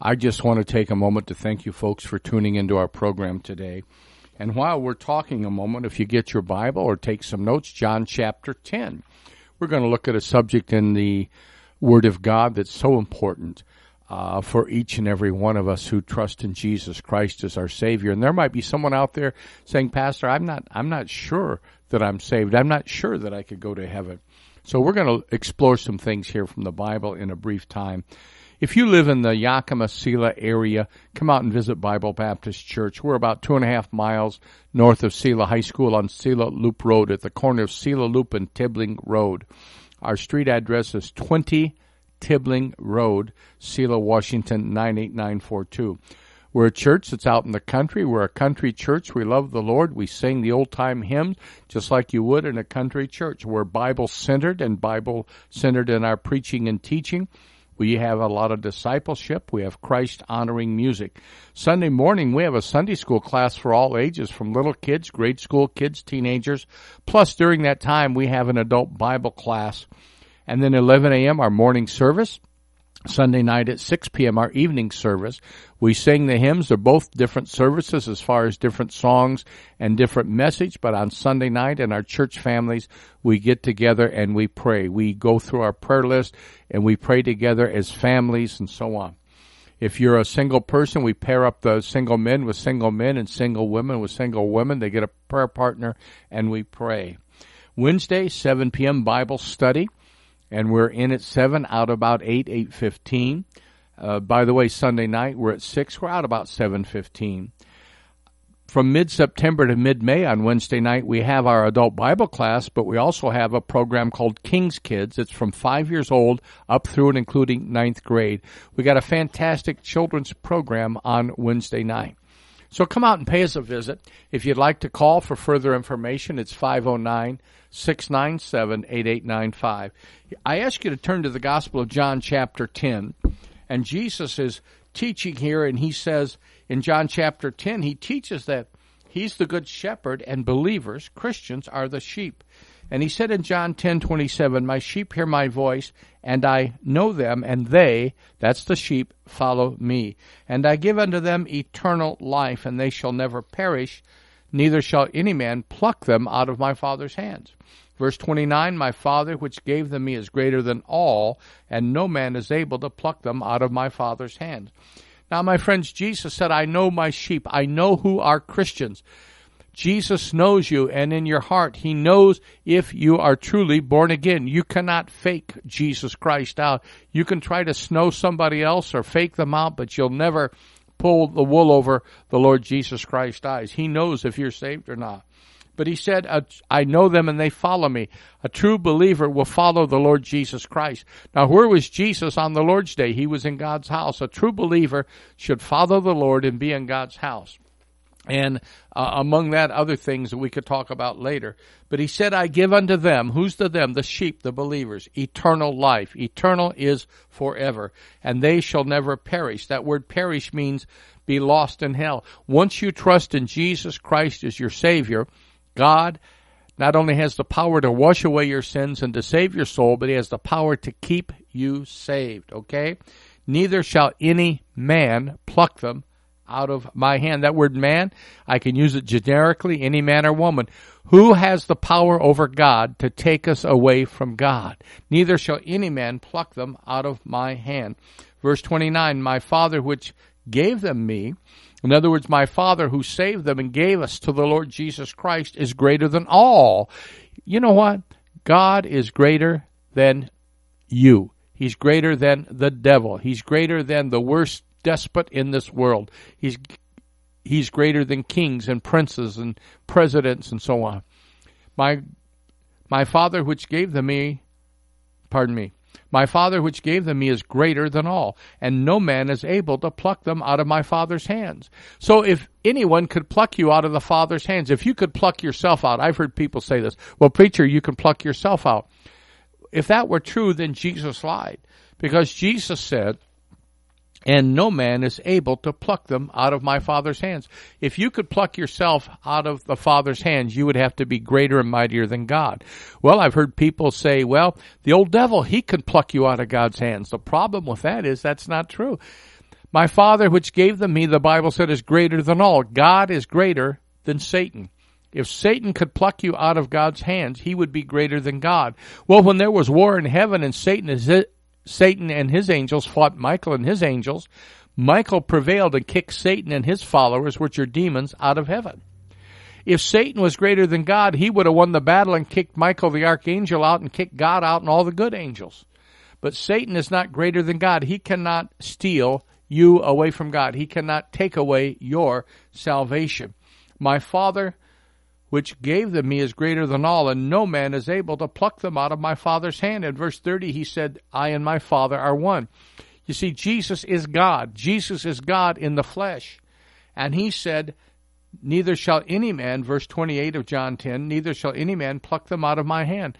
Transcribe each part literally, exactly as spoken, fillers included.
I just want to take a moment to thank you folks for tuning into our program today. And while we're talking a moment, if you get your Bible or take some notes, John chapter ten. We're going to look at a subject in the Word of God that's so important uh, for each and every one of us who trust in Jesus Christ as our Savior. And there might be someone out there saying, Pastor, I'm not, I'm not sure that I'm saved. I'm not sure that I could go to heaven. So we're going to explore some things here from the Bible in a brief time. If you live in the Yakima, Selah area, come out and visit Bible Baptist Church. We're about two and a half miles north of Selah High School on Selah Loop Road at the corner of Selah Loop and Tibbling Road. Our street address is twenty Tibbling Road, Selah, Washington, nine eight nine four two. We're a church that's out in the country. We're a country church. We love the Lord. We sing the old-time hymns just like you would in a country church. We're Bible-centered and Bible-centered in our preaching and teaching. We have a lot of discipleship. We have Christ-honoring music. Sunday morning, we have a Sunday school class for all ages, from little kids, grade school kids, teenagers. Plus, during that time, we have an adult Bible class. And then eleven a.m., our morning service. Sunday night at six p.m., our evening service. We sing the hymns. They're both different services as far as different songs and different message. But on Sunday night in our church families, we get together and we pray. We go through our prayer list and we pray together as families and so on. If you're a single person, we pair up the single men with single men and single women with single women. They get a prayer partner and we pray. Wednesday, seven p.m. Bible study. And we're in at seven, out about eight, eight fifteen. Uh, by the way, Sunday night, we're at six. We're out about seven fifteen. From mid-September to mid-May on Wednesday night, we have our adult Bible class, but we also have a program called King's Kids. It's from five years old up through and including ninth grade. We got a fantastic children's program on Wednesday night. So come out and pay us a visit. If you'd like to call for further information, it's five oh nine, six nine seven, eight eight nine five. I ask you to turn to the Gospel of John chapter ten. And Jesus is teaching here, and he says in John chapter ten, he teaches that he's the good shepherd and believers, Christians, are the sheep. And he said in John ten twenty-seven, my sheep hear my voice, and I know them, and they, that's the sheep, follow me. And I give unto them eternal life, and they shall never perish, neither shall any man pluck them out of my Father's hands. Verse twenty-nine, my Father which gave them me is greater than all, and no man is able to pluck them out of my Father's hands. Now, my friends, Jesus said, I know my sheep. I know who are Christians. Jesus knows you, and in your heart, he knows if you are truly born again. You cannot fake Jesus Christ out. You can try to snow somebody else or fake them out, but you'll never pull the wool over the Lord Jesus Christ's eyes. He knows if you're saved or not. But he said, I know them and they follow me. A true believer will follow the Lord Jesus Christ. Now, where was Jesus on the Lord's day? He was in God's house. A true believer should follow the Lord and be in God's house. And uh, among that, other things that we could talk about later. But he said, I give unto them, who's the them? The sheep, the believers, eternal life. Eternal is forever. And they shall never perish. That word perish means be lost in hell. Once you trust in Jesus Christ as your Savior, God not only has the power to wash away your sins and to save your soul, but he has the power to keep you saved, okay? Neither shall any man pluck them out of my hand. That word man, I can use it generically, any man or woman. Who has the power over God to take us away from God? Neither shall any man pluck them out of my hand. Verse twenty-nine, my Father which gave them me, in other words, my Father who saved them and gave us to the Lord Jesus Christ is greater than all. You know what? God is greater than you. He's greater than the devil. He's greater than the worst despot in this world. He's he's greater than kings and princes and presidents and so on. My my Father which gave them me, pardon me, my Father which gave them me is greater than all, and no man is able to pluck them out of my Father's hands. So if anyone could pluck you out of the Father's hands, if you could pluck yourself out, I've heard people say this, well, preacher, you can pluck yourself out. If that were true, then Jesus lied, because Jesus said, and no man is able to pluck them out of my Father's hands. If you could pluck yourself out of the Father's hands, you would have to be greater and mightier than God. Well, I've heard people say, well, the old devil, he can pluck you out of God's hands. The problem with that is that's not true. My Father which gave them me, the Bible said, is greater than all. God is greater than Satan. If Satan could pluck you out of God's hands, he would be greater than God. Well, when there was war in heaven and Satan, is Satan and his angels fought Michael and his angels, Michael prevailed and kicked Satan and his followers, which are demons, out of heaven. If Satan was greater than God, he would have won the battle and kicked Michael the archangel out and kicked God out and all the good angels. But Satan is not greater than God. He cannot steal you away from God. He cannot take away your salvation. My Father, which gave them me, is greater than all, and no man is able to pluck them out of my Father's hand. In verse thirty, he said, I and my Father are one. You see, Jesus is God. Jesus is God in the flesh. And he said, neither shall any man, verse twenty-eight of John ten, neither shall any man pluck them out of my hand.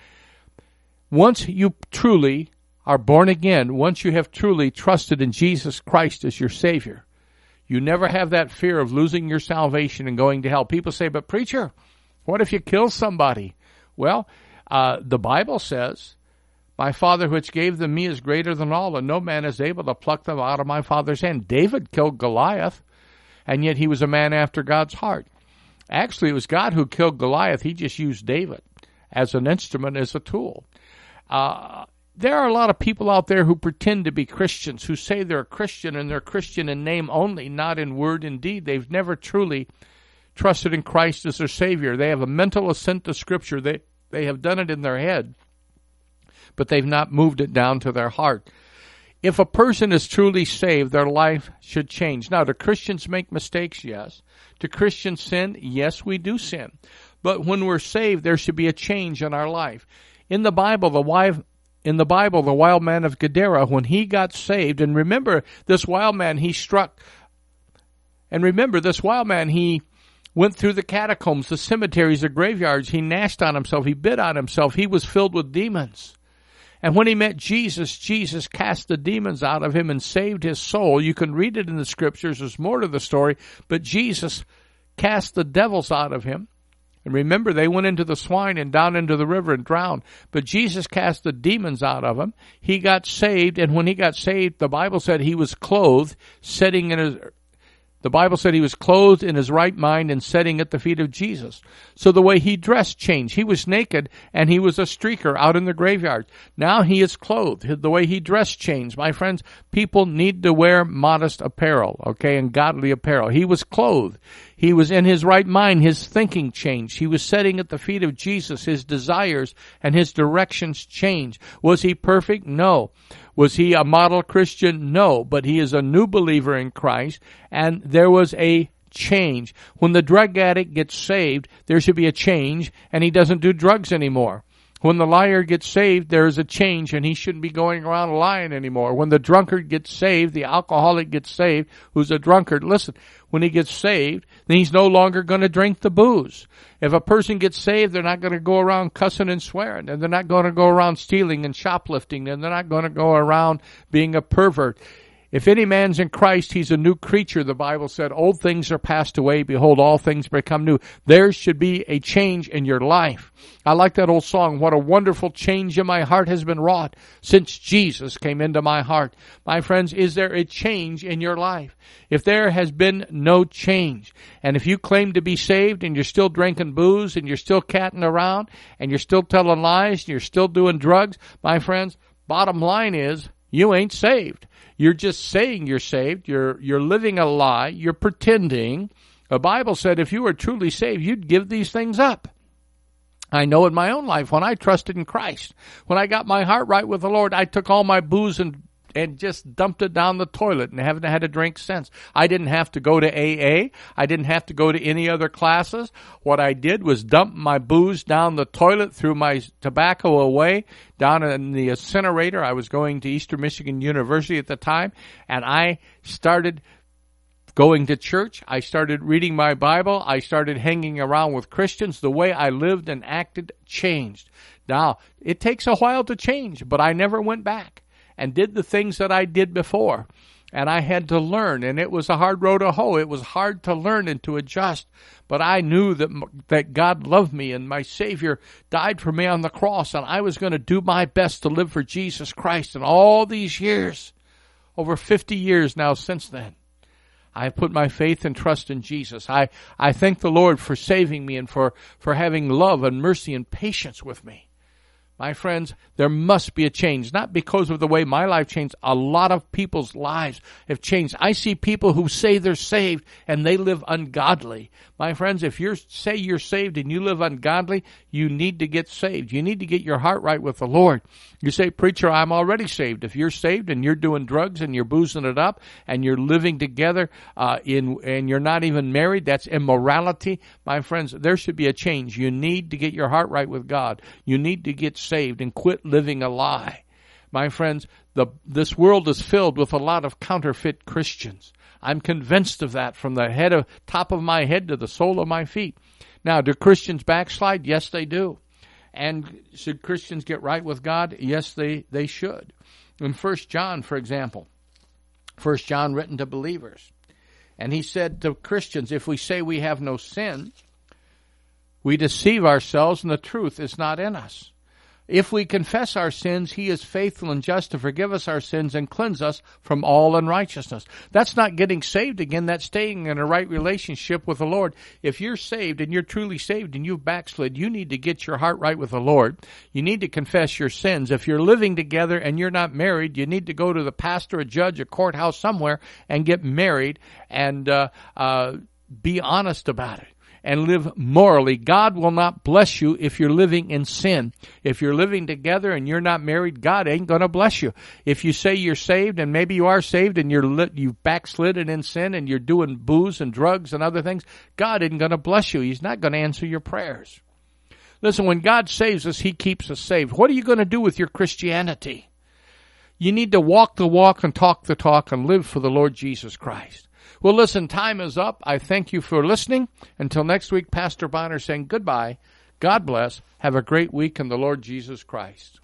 Once you truly are born again, once you have truly trusted in Jesus Christ as your Savior, you never have that fear of losing your salvation and going to hell. People say, but preacher, what if you kill somebody? Well, uh, the Bible says, my Father which gave them me is greater than all, and no man is able to pluck them out of my Father's hand. David killed Goliath, and yet he was a man after God's heart. Actually, it was God who killed Goliath. He just used David as an instrument, as a tool. Uh, there are a lot of people out there who pretend to be Christians, who say they're a Christian, and they're Christian in name only, not in word and deed. They've never truly trusted in Christ as their Savior. They have a mental assent to Scripture. They, they have done it in their head, but they've not moved it down to their heart. If a person is truly saved, their life should change. Now, do Christians make mistakes? Yes. Do Christians sin? Yes, we do sin. But when we're saved, there should be a change in our life. In the Bible, the wife, in the Bible, the wild man of Gadara, when he got saved, and remember, this wild man, he struck, and remember, this wild man, he went through the catacombs, the cemeteries, the graveyards. He gnashed on himself. He bit on himself. He was filled with demons. And when he met Jesus, Jesus cast the demons out of him and saved his soul. You can read it in the Scriptures. There's more to the story. But Jesus cast the devils out of him. And remember, they went into the swine and down into the river and drowned. But Jesus cast the demons out of him. He got saved. And when he got saved, the Bible said he was clothed, sitting in his... The Bible said he was clothed in his right mind and sitting at the feet of Jesus. So the way he dressed changed. He was naked and he was a streaker out in the graveyard. Now he is clothed. The way he dressed changed. My friends, people need to wear modest apparel, okay, and godly apparel. He was clothed. He was in his right mind. His thinking changed. He was sitting at the feet of Jesus. His desires and his directions changed. Was he perfect? No. Was he a model Christian? No, but he is a new believer in Christ, and there was a change. When the drug addict gets saved, there should be a change, and he doesn't do drugs anymore. When the liar gets saved, there is a change, and he shouldn't be going around lying anymore. When the drunkard gets saved, the alcoholic gets saved, who's a drunkard, listen, when he gets saved, then he's no longer going to drink the booze. If a person gets saved, they're not going to go around cussing and swearing, and they're not going to go around stealing and shoplifting, and they're not going to go around being a pervert. If any man's in Christ, he's a new creature, the Bible said. Old things are passed away. Behold, all things become new. There should be a change in your life. I like that old song, what a wonderful change in my heart has been wrought since Jesus came into my heart. My friends, is there a change in your life? If there has been no change, and if you claim to be saved and you're still drinking booze and you're still catting around and you're still telling lies and you're still doing drugs, my friends, bottom line is you ain't saved. You're just saying you're saved. You're you're living a lie. You're pretending. The Bible said if you were truly saved, you'd give these things up. I know in my own life when I trusted in Christ, when I got my heart right with the Lord, I took all my booze and and just dumped it down the toilet and haven't had a drink since. I didn't have to go to A A. I didn't have to go to any other classes. What I did was dump my booze down the toilet, threw my tobacco away down in the incinerator. I was going to Eastern Michigan University at the time, and I started going to church. I started reading my Bible. I started hanging around with Christians. The way I lived and acted changed. Now, it takes a while to change, but I never went back and did the things that I did before. And I had to learn, and it was a hard road to hoe. It was hard to learn and to adjust. But I knew that that God loved me, and my Savior died for me on the cross, and I was going to do my best to live for Jesus Christ. And all these years, over fifty years now since then. I have put my faith and trust in Jesus. I, I thank the Lord for saving me and for, for having love and mercy and patience with me. My friends, there must be a change, not because of the way my life changed. A lot of people's lives have changed. I see people who say they're saved and they live ungodly. My friends, if you say you're saved and you live ungodly, you need to get saved. You need to get your heart right with the Lord. You say, preacher, I'm already saved. If you're saved and you're doing drugs and you're boozing it up and you're living together uh, in and you're not even married, that's immorality. My friends, there should be a change. You need to get your heart right with God. You need to get saved and quit living a lie. My friends, the this world is filled with a lot of counterfeit Christians. I'm convinced of that from the head of top of my head to the sole of my feet. Now, do Christians backslide? Yes, they do. And should Christians get right with God? Yes, they, they should. In First John, for example, First John written to believers, and he said to Christians, if we say we have no sin, we deceive ourselves and the truth is not in us. If we confess our sins, he is faithful and just to forgive us our sins and cleanse us from all unrighteousness. That's not getting saved again. That's staying in a right relationship with the Lord. If you're saved and you're truly saved and you've backslid, you need to get your heart right with the Lord. You need to confess your sins. If you're living together and you're not married, you need to go to the pastor, a judge, a courthouse somewhere and get married and uh, uh, be honest about it. And live morally. God will not bless you if you're living in sin. If you're living together and you're not married, God ain't going to bless you. If you say you're saved, and maybe you are saved, and you're lit, you've backslidden in sin, and you're doing booze and drugs and other things, God isn't going to bless you. He's not going to answer your prayers. Listen, when God saves us, he keeps us saved. What are you going to do with your Christianity? You need to walk the walk and talk the talk and live for the Lord Jesus Christ. Well, listen, time is up. I thank you for listening. Until next week, Pastor Bonner saying goodbye. God bless. Have a great week in the Lord Jesus Christ.